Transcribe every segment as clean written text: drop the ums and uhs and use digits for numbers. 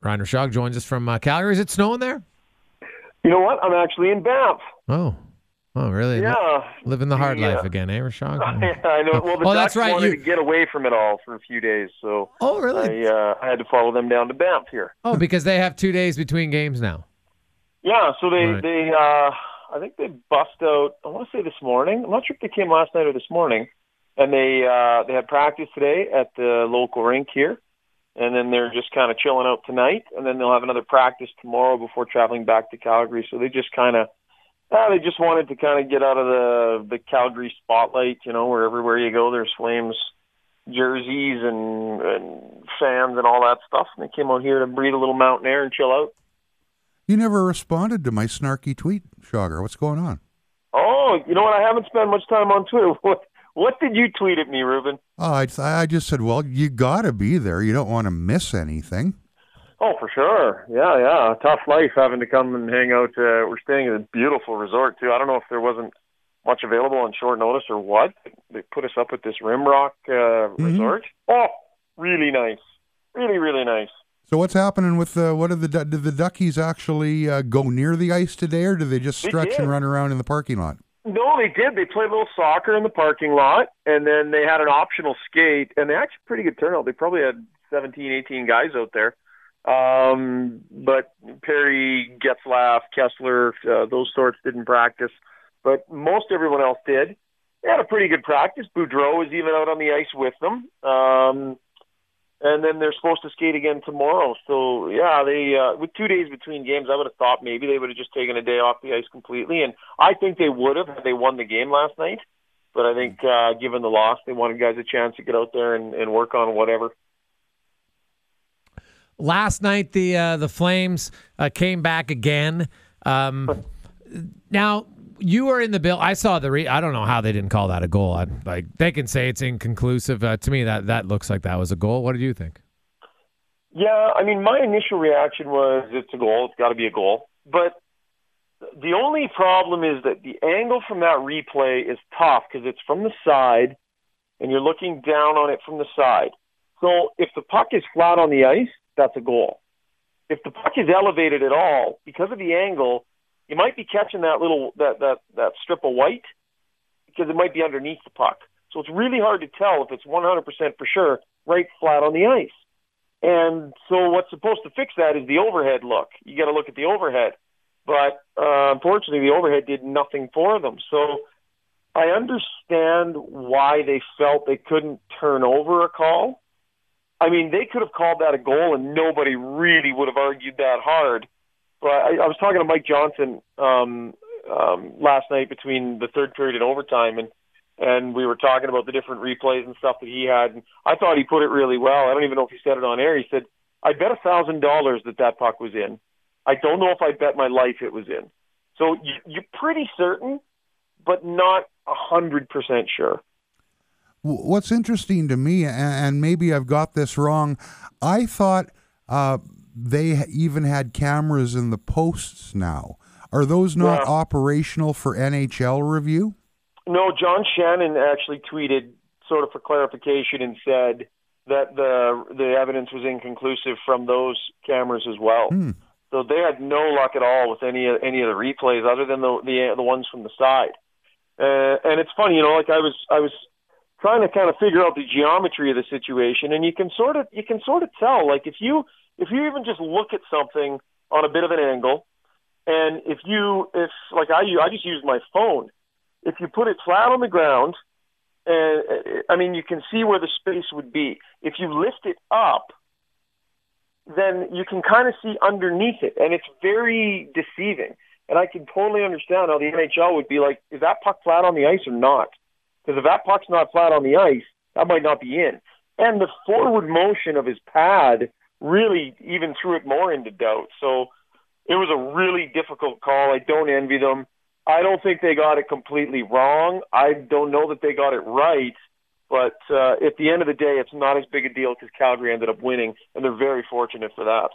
Ryan Rishaug joins us from Calgary. Is it snowing there? You know what? I'm actually in Banff. Oh, really? Yeah. Living the hard life again, eh, Rishaug? I know. Well, the Ducks that's right. wanted to get away from it all for a few days, so really? I had to follow them down to Banff here. Oh, because they have 2 days between games now. Yeah, so they I think they bust out, I want to say this morning. I'm not sure if they came last night or this morning. And they had practice today at the local rink here. And then they're just kind of chilling out tonight. And then they'll have another practice tomorrow before traveling back to Calgary. So they just kind of, they just wanted to kind of get out of the Calgary spotlight, where everywhere you go there's Flames jerseys and fans and all that stuff. And they came out here to breathe a little mountain air and chill out. You never responded to my snarky tweet, Shogger. What's going on? Oh, you know what? I haven't spent much time on Twitter. What did you tweet at me, Ruben? Oh, I just said, well, you got to be there. You don't want to miss anything. Oh, for sure. Yeah. Tough life having to come and hang out. We're staying at a beautiful resort, too. I don't know if there wasn't much available on short notice or what. They put us up at this Rimrock resort. Oh, really nice. Really, really nice. So what's happening with did the Duckies actually go near the ice today, or did they just stretch and run around in the parking lot? No, they did. They played a little soccer in the parking lot, and then they had an optional skate, and they actually pretty good turnout. They probably had 17, 18 guys out there. But Perry, Getzlaff, Kessler, those sorts didn't practice. But most everyone else did. They had a pretty good practice. Boudreau was even out on the ice with them. And then they're supposed to skate again tomorrow. So, yeah, they with 2 days between games, I would have thought maybe they would have just taken a day off the ice completely. And I think they would have had they won the game last night. But I think given the loss, they wanted guys a chance to get out there and work on whatever. Last night, the Flames came back again. Now, you were in the bill. I saw I don't know how they didn't call that a goal. They can say it's inconclusive. To me, that looks like that was a goal. What did you think? Yeah, I mean, my initial reaction was it's a goal. It's got to be a goal. But the only problem is that the angle from that replay is tough because it's from the side, and you're looking down on it from the side. So if the puck is flat on the ice, that's a goal. If the puck is elevated at all, because of the angle, you might be catching that strip of white because it might be underneath the puck. So it's really hard to tell if it's 100% for sure right flat on the ice. And so what's supposed to fix that is the overhead look. You got to look at the overhead. But unfortunately, the overhead did nothing for them. So I understand why they felt they couldn't turn over a call. I mean, they could have called that a goal and nobody really would have argued that hard. But I was talking to Mike Johnson last night between the third period and overtime, and we were talking about the different replays and stuff that he had. And I thought he put it really well. I don't even know if he said it on air. He said, I bet $1,000 that puck was in. I don't know if I bet my life it was in. So you're pretty certain, but not 100% sure. What's interesting to me, and maybe I've got this wrong, I thought they even had cameras in the posts now. Are those not operational for NHL review? No, John Shannon actually tweeted sort of for clarification and said that the evidence was inconclusive from those cameras as well. So they had no luck at all with any of the replays other than the ones from the side. And it's funny, like I was trying to kind of figure out the geometry of the situation, and you can sort of tell, like if you even just look at something on a bit of an angle, and if I just use my phone, if you put it flat on the ground, and I mean you can see where the space would be. If you lift it up, then you can kind of see underneath it, and it's very deceiving. And I can totally understand how the NHL would be like, is that puck flat on the ice or not? Because if that puck's not flat on the ice, that might not be in. And the forward motion of his pad really even threw it more into doubt. So it was a really difficult call. I don't envy them. I don't think they got it completely wrong. I don't know that they got it right. But at the end of the day, it's not as big a deal because Calgary ended up winning, and they're very fortunate for that.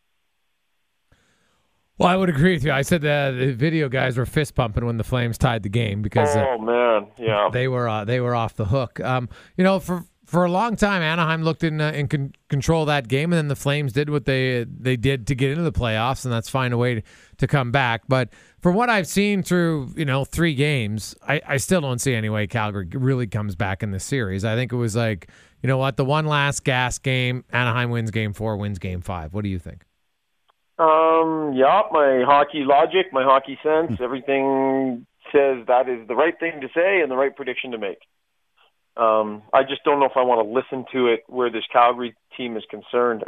Well, I would agree with you. I said the video guys were fist pumping when the Flames tied the game because they were off the hook. for a long time, Anaheim looked in control of that game, and then the Flames did what they did to get into the playoffs, and that's find a way to come back. But from what I've seen through 3 games, I still don't see any way Calgary really comes back in this series. I think it was like, you know what, the one last gas game, Anaheim wins Game 4, wins Game 5. What do you think? Yeah, my hockey logic, my hockey sense, everything says that is the right thing to say and the right prediction to make. I just don't know if I want to listen to it where this Calgary team is concerned.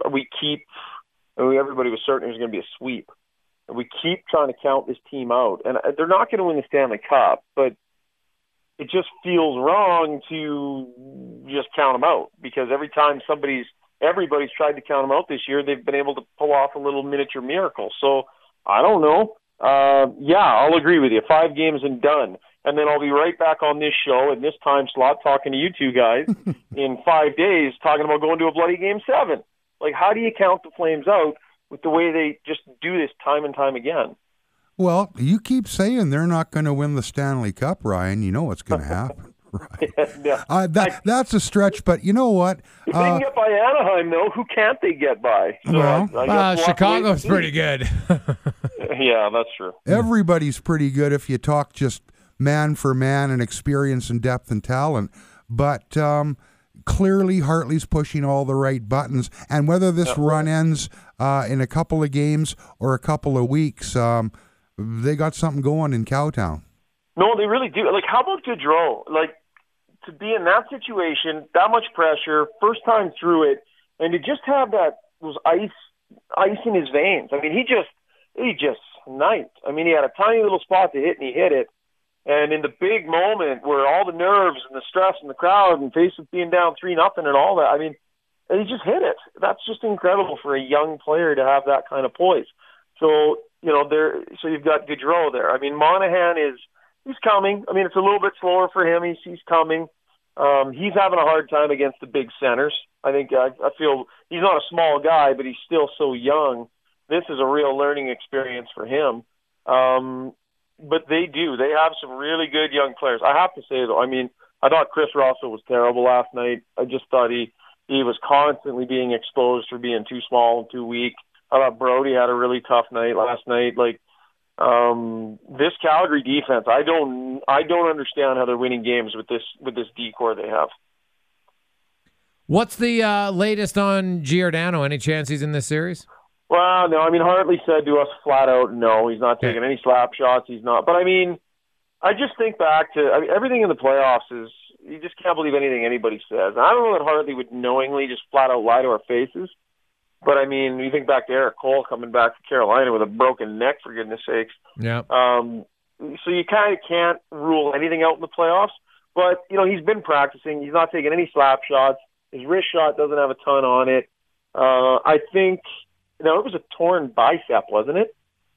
Everybody was certain it was going to be a sweep. We keep trying to count this team out, and they're not going to win the Stanley Cup, but it just feels wrong to just count them out, because every time everybody's tried to count them out this year, they've been able to pull off a little miniature miracle. So I don't know. I'll agree with you. 5 games and done. And then I'll be right back on this show in this time slot talking to you two guys in 5 days, talking about going to a bloody Game 7. Like, how do you count the Flames out with the way they just do this time and time again? Well, you keep saying they're not going to win the Stanley Cup, Ryan. You know what's going to happen. Right. Yeah. That's a stretch, but you know what? If they can get by Anaheim, though, who can't they get by? So Chicago's pretty good. Yeah, that's true. Everybody's pretty good if you talk just man for man and experience and depth and talent. But clearly Hartley's pushing all the right buttons. And whether this run ends in a couple of games or a couple of weeks, they got something going in Cowtown. No, they really do. Like, how about Gaudreau? Like, to be in that situation, that much pressure, first time through it, and to just have those ice in his veins. I mean, he just sniped. I mean, he had a tiny little spot to hit, and he hit it. And in the big moment where all the nerves and the stress and the crowd and faces being down 3-0 and all that, I mean, he just hit it. That's just incredible for a young player to have that kind of poise. So, so you've got Gaudreau there. I mean, Monahan he's coming. I mean, it's a little bit slower for him. He's coming. He's having a hard time against the big centers. I feel he's not a small guy, but he's still so young. This is a real learning experience for him. But they have some really good young players. I have to say, though, I mean, I thought Chris Russell was terrible last night. I just thought he was constantly being exposed for being too small and too weak. I thought Brody had a really tough night last night. Like, this Calgary defense, I don't understand how they're winning games with this D-core they have. What's the latest on Giordano? Any chance he's in this series? Well, no. I mean, Hartley said to us flat out, no, he's not taking any slap shots. He's not. But I mean, I just think back to everything in the playoffs is you just can't believe anything anybody says. And I don't know that Hartley would knowingly just flat out lie to our faces. But I mean, you think back to Eric Cole coming back to Carolina with a broken neck, for goodness sakes. Yeah. So you kind of can't rule anything out in the playoffs. But he's been practicing. He's not taking any slap shots. His wrist shot doesn't have a ton on it. I think. No, it was a torn bicep, wasn't it?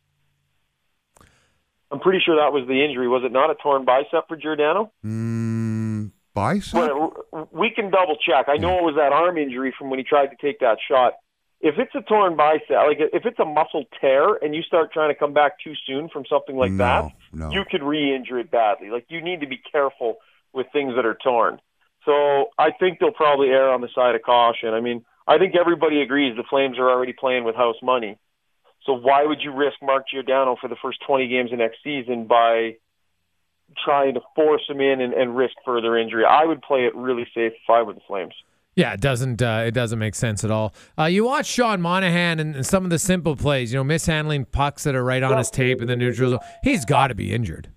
I'm pretty sure that was the injury. Was it not a torn bicep for Giordano? Bicep? Well, we can double check. I know it was that arm injury from when he tried to take that shot. If it's a torn bicep, like if it's a muscle tear and you start trying to come back too soon from something like that, you could re-injure it badly. Like, you need to be careful with things that are torn. So I think they'll probably err on the side of caution. I mean, I think everybody agrees the Flames are already playing with house money. So why would you risk Mark Giordano for the first 20 games of next season by trying to force him in and risk further injury? I would play it really safe if I were the Flames. Yeah, it doesn't make sense at all. You watch Sean Monahan and some of the simple plays, mishandling pucks that are right on his tape in the neutral zone. He's got to be injured.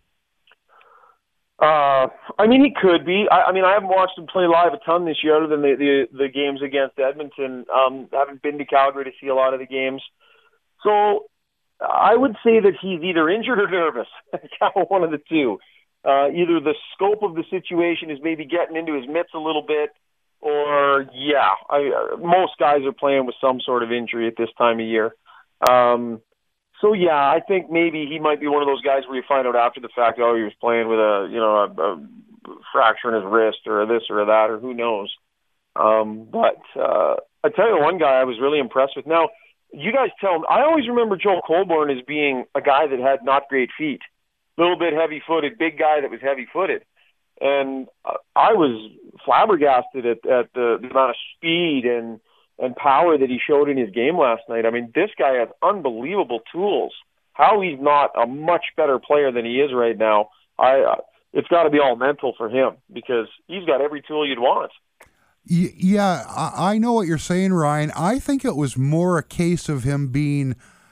I mean, he could be. I mean, I haven't watched him play live a ton this year other than the games against Edmonton. Haven't been to Calgary to see a lot of the games. So I would say that he's either injured or nervous. One of the two. Either the scope of the situation is maybe getting into his mitts a little bit, or, most guys are playing with some sort of injury at this time of year. So, I think maybe he might be one of those guys where you find out after the fact, he was playing with a fracture in his wrist or this or that, or who knows. But I tell you one guy I was really impressed with. Now, you guys tell him, I always remember Joel Colborne as being a guy that had not great feet. A little bit heavy-footed, big guy that was heavy-footed. And I was flabbergasted at the amount of speed and power that he showed in his game last night. I mean, this guy has unbelievable tools. How he's not a much better player than he is right now, it's got to be all mental for him, because he's got every tool you'd want. Yeah, I know what you're saying, Ryan. I think it was more a case of him being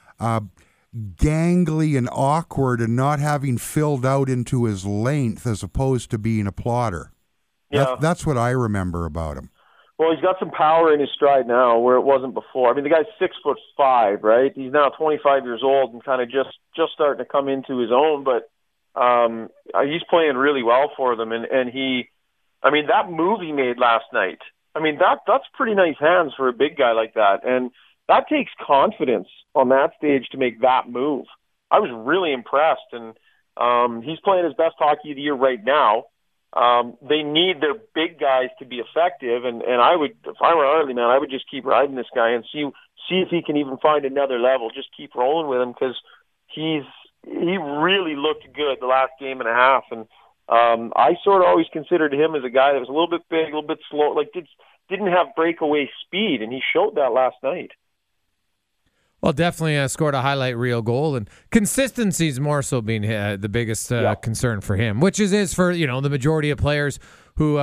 gangly and awkward and not having filled out into his length as opposed to being a plotter. Yeah. That's what I remember about him. Well, he's got some power in his stride now where it wasn't before. I mean, the guy's 6'5", right? He's now 25 years old and kind of just starting to come into his own, but he's playing really well for them. And he, I mean, that move he made last night, I mean, that's pretty nice hands for a big guy like that. And that takes confidence on that stage to make that move. I was really impressed. And he's playing his best hockey of the year right now. They need their big guys to be effective. And I would, if I were Arlie, man, I would just keep riding this guy and see if he can even find another level. Just keep rolling with him, because he really looked good the last game and a half. And I sort of always considered him as a guy that was a little bit big, a little bit slow, like didn't have breakaway speed, and he showed that last night. Well, definitely scored a highlight reel goal, and consistency is more so being the biggest concern for him, which is for the majority of players who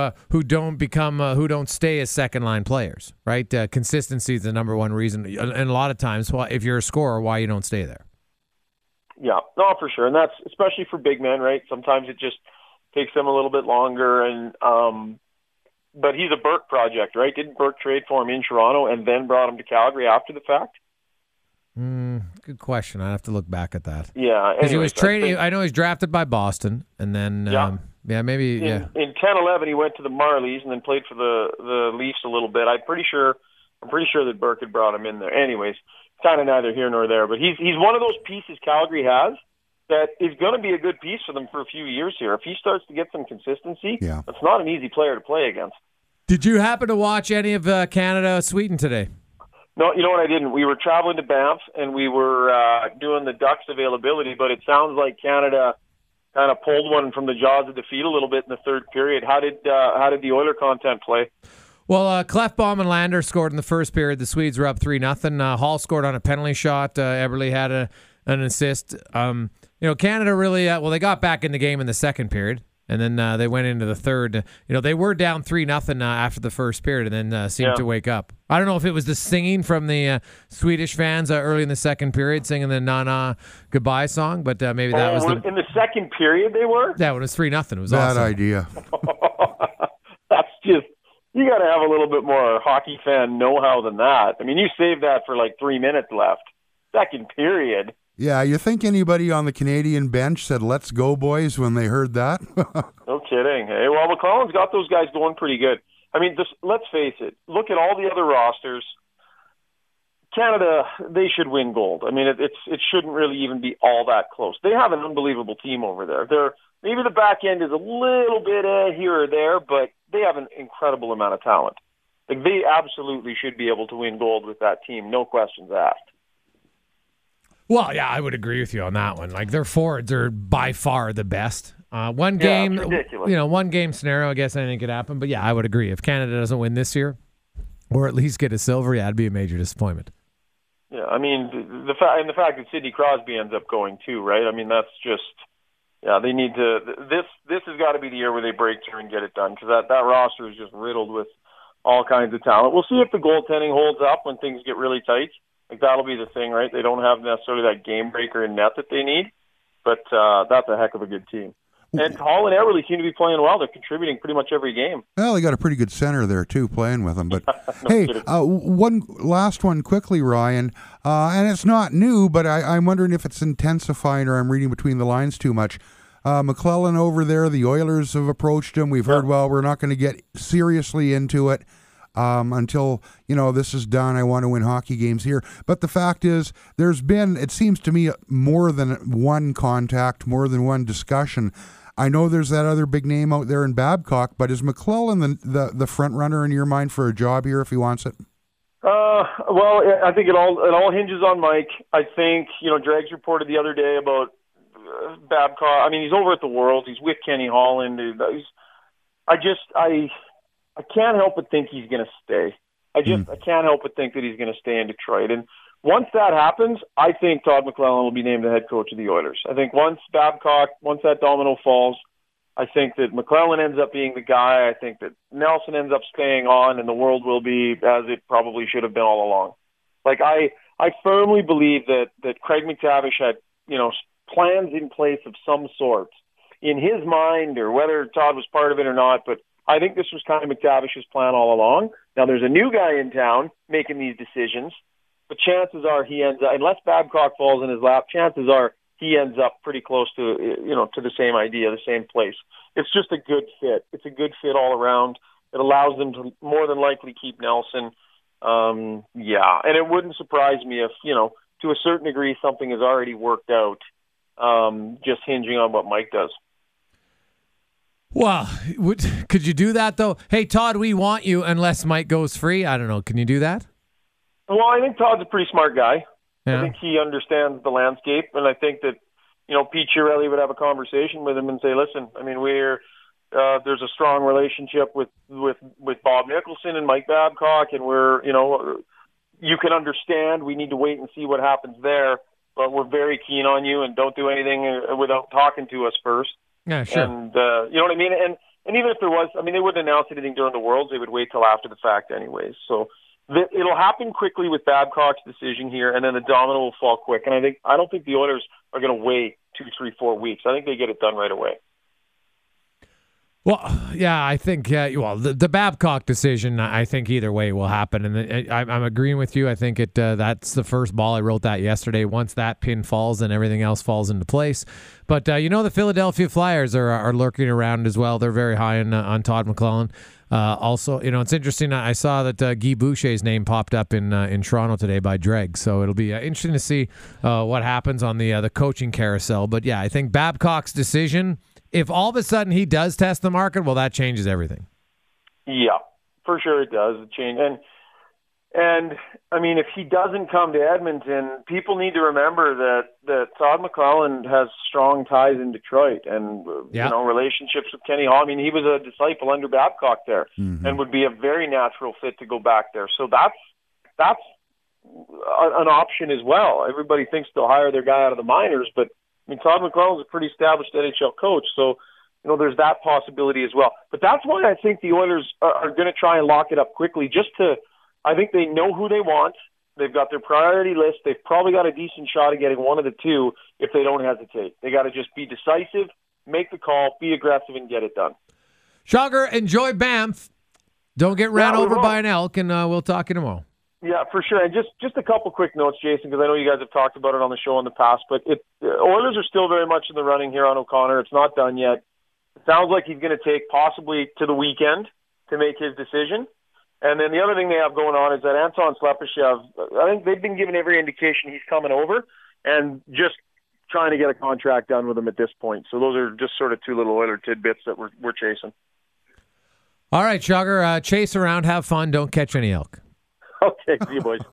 don't stay as second line players, right? Consistency is the number one reason, and a lot of times, if you're a scorer, why you don't stay there. Yeah, no, for sure, and that's especially for big men, right? Sometimes it just takes them a little bit longer, and but he's a Burke project, right? Didn't Burke trade for him in Toronto and then brought him to Calgary after the fact? Good question. I have to look back at that. Yeah, because he was traded. I know he's drafted by Boston, and then maybe in 10-11 he went to the Marlies and then played for the Leafs a little bit. I'm pretty sure that Burke had brought him in there. Anyways, kind of neither here nor there. But he's one of those pieces Calgary has that is going to be a good piece for them for a few years here. If he starts to get some consistency, that's not an easy player to play against. Did you happen to watch any of Canada-Sweden today? No, you know what, I didn't. We were traveling to Banff, and we were doing the Ducks availability, but it sounds like Canada kind of pulled one from the jaws of defeat a little bit in the third period. How did the Oiler content play? Well, Clefbaum and Lander scored in the first period. The Swedes were up 3-0. Hall scored on a penalty shot. Eberle had an assist. Canada really they got back in the game in the second period. And then they went into the third. They were down 3-0 after the first period, and then seemed to wake up. I don't know if it was the singing from the Swedish fans early in the second period, singing the "Na Goodbye" song, but maybe that was in the second period. They were. Yeah, when it was 3-0, it was bad awesome. idea. That's just, you got to have a little bit more hockey fan know-how than that. I mean, you saved that for like 3 minutes left. Second period. Yeah, you think anybody on the Canadian bench said, "Let's go, boys," when they heard that? No kidding. Hey, well, McLellan's got those guys going pretty good. I mean, let's face it. Look at all the other rosters. Canada, they should win gold. I mean, it shouldn't really even be all that close. They have an unbelievable team over there. Maybe the back end is a little bit here or there, but they have an incredible amount of talent. Like, they absolutely should be able to win gold with that team, no questions asked. Well, yeah, I would agree with you on that one. Like, their forwards are by far the best. One game, one game scenario, I guess anything could happen. But yeah, I would agree. If Canada doesn't win this year, or at least get a silver, it'd be a major disappointment. Yeah, I mean, the fact that Sidney Crosby ends up going too, right? I mean, that's just, they need to. This has got to be the year where they break through and get it done, because that roster is just riddled with all kinds of talent. We'll see if the goaltending holds up when things get really tight. Like, that'll be the thing, right? They don't have necessarily that game breaker in net that they need, but that's a heck of a good team. And Hall and Eberle seem to be playing well. They're contributing pretty much every game. Well, they got a pretty good center there, too, playing with them. But, hey, one last one quickly, Ryan. And it's not new, but I'm wondering if it's intensifying or I'm reading between the lines too much. McLellan over there, the Oilers have approached him. We've heard, well, we're not going to get seriously into it until, this is done. I want to win hockey games here. But the fact is, there's been, it seems to me, more than one contact, more than one discussion. I know there's that other big name out there in Babcock, but is McLellan the front runner in your mind for a job here if he wants it? Well, I think it all hinges on Mike. I think, Dregs reported the other day about Babcock. I mean, he's over at the World. He's with Kenny Holland. I can't help but think he's going to stay. I can't help but think that he's going to stay in Detroit. And once that happens, I think Todd McLellan will be named the head coach of the Oilers. I think once that domino falls, I think that McLellan ends up being the guy. I think that Nelson ends up staying on, and the world will be as it probably should have been all along. Like I firmly believe that Craig McTavish had, plans in place of some sort in his mind, or whether Todd was part of it or not. But I think this was kind of McTavish's plan all along. Now there's a new guy in town making these decisions, but chances are he ends up, unless Babcock falls in his lap, chances are he ends up pretty close to, to the same idea, the same place. It's just a good fit. It's a good fit all around. It allows them to more than likely keep Nelson. And it wouldn't surprise me if, to a certain degree, something is already worked out, just hinging on what Mike does. Well, could you do that, though? Hey, Todd, we want you unless Mike goes free. I don't know. Can you do that? Well, I think Todd's a pretty smart guy. Yeah. I think he understands the landscape, and I think that, Pete Chiarelli would have a conversation with him and say, listen, I mean, there's a strong relationship with Bob Nicholson and Mike Babcock, and you can understand we need to wait and see what happens there, but we're very keen on you, and don't do anything without talking to us first. Yeah, sure. And, you know what I mean? And even if there was, they wouldn't announce anything during the Worlds. They would wait till after the fact anyways. So it'll happen quickly with Babcock's decision here, and then the domino will fall quick. And I don't think the Oilers are going to wait 2, 3, 4 weeks. I think they get it done right away. Well, yeah, I think the Babcock decision, I think either way will happen, and I'm agreeing with you. I think that's the first ball. I wrote that yesterday. Once that pin falls, then everything else falls into place. But the Philadelphia Flyers are lurking around as well. They're very high on Todd McLellan. Also, it's interesting. I saw that Guy Boucher's name popped up in Toronto today by Dreg, so it'll be interesting to see what happens on the coaching carousel. But yeah, I think Babcock's decision, if all of a sudden he does test the market, well, that changes everything. Yeah, for sure it does. It changes. And if he doesn't come to Edmonton, people need to remember that Todd McLellan has strong ties in Detroit and relationships with Kenny Hall. He was a disciple under Babcock there, and would be a very natural fit to go back there. So that's an option as well. Everybody thinks they'll hire their guy out of the minors, but Todd McLellan's a pretty established NHL coach, so there's that possibility as well. But that's why I think the Oilers are going to try and lock it up quickly, I think they know who they want. They've got their priority list. They've probably got a decent shot of getting one of the two if they don't hesitate. They got to just be decisive, make the call, be aggressive, and get it done. Schauger, enjoy Banff. Don't get ran over by an elk, and we'll talk to you tomorrow. Yeah, for sure. And just a couple quick notes, Jason, because I know you guys have talked about it on the show in the past, but Oilers are still very much in the running here on O'Connor. It's not done yet. It sounds like he's going to take possibly to the weekend to make his decision. And then the other thing they have going on is that Anton Slepyshev, I think they've been given every indication he's coming over and just trying to get a contract done with him at this point. So those are just sort of two little Oiler tidbits that we're chasing. All right, Schauger, chase around, have fun, don't catch any elk. Okay, see you, boys.